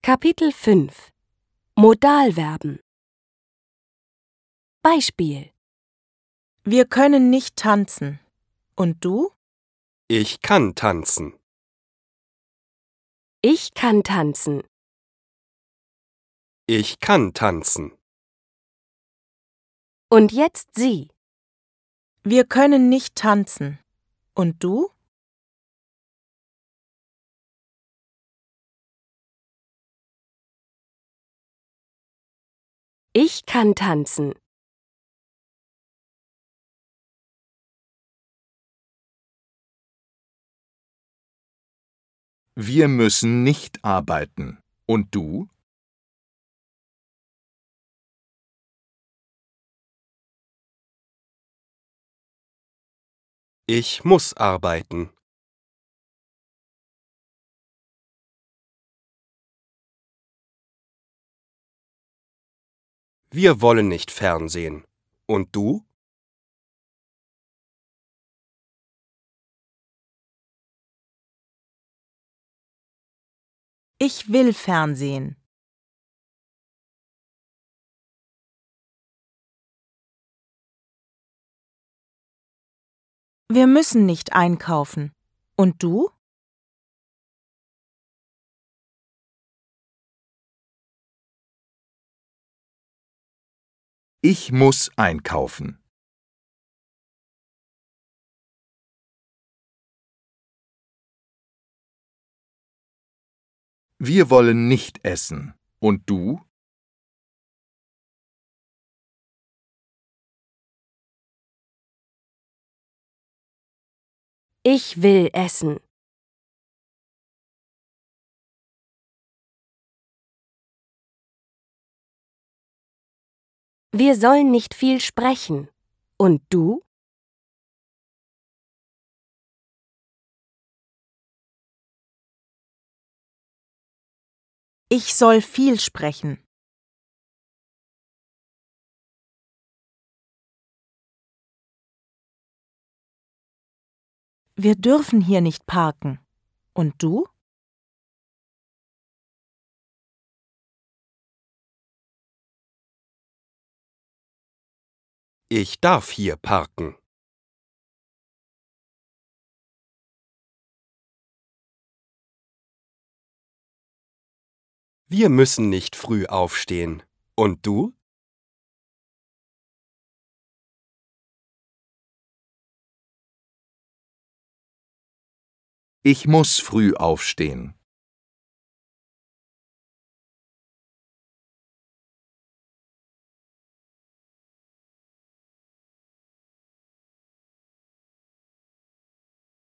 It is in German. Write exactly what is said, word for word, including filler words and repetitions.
Kapitel fünf Modalverben. Beispiel: Wir können nicht tanzen. Und du? Ich kann tanzen. Ich kann tanzen. Ich kann tanzen. Und jetzt Sie. Wir können nicht tanzen. Und du? Ich kann tanzen. Wir müssen nicht arbeiten. Und du? Ich muss arbeiten. Wir wollen nicht fernsehen. Und du? Ich will Fernsehen. Wir müssen nicht einkaufen. Und du? Ich muss einkaufen. Wir wollen nicht essen. Und du? Ich will essen. Wir sollen nicht viel sprechen. Und du? Ich soll viel sprechen. Wir dürfen hier nicht parken. Und du? Ich darf hier parken. Wir müssen nicht früh aufstehen. Und du? Ich muss früh aufstehen.